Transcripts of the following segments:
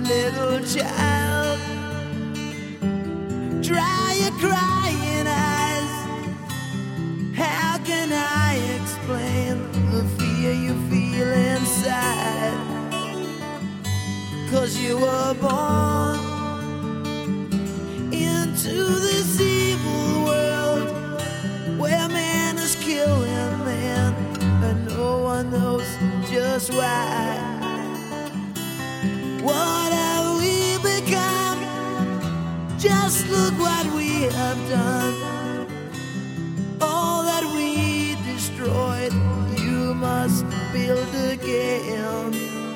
Little child, dry your crying eyes. How can I explain the fear you feel inside? 'Cause you were born into this evil world where man is killing man, and no one knows just why. What have we become? Just look what we have done. All that we destroyed, you must build again.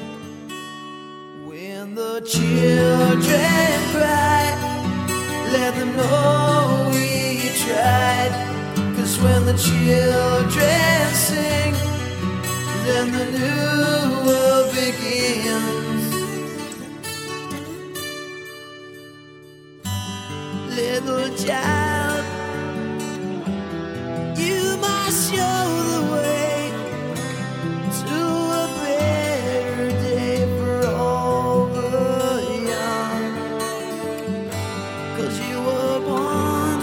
When the children cry, let them know we tried. 'Cause when the children sing, then the new world begins. Little child, you must show the way to a better day for all the young. 'Cause you were born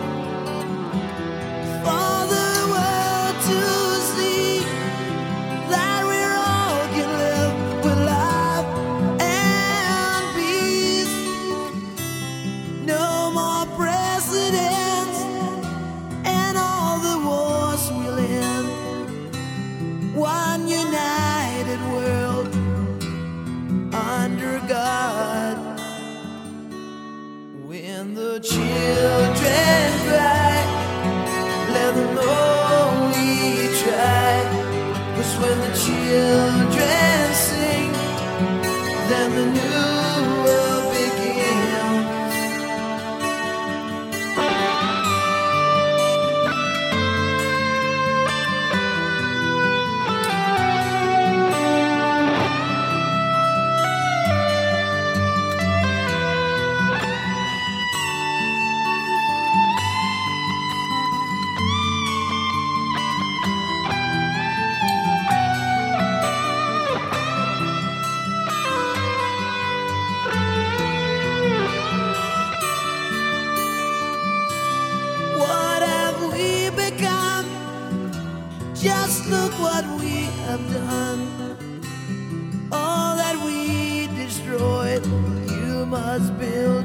for the world to see that we all can live with love and peace. No more presidents and all the wars we'll end. One united world under God. When the children cry, let them know we tried. 'Cause when the children sing, then the new world begins. What have we become? Just look what we have done. All that we destroyed, you must build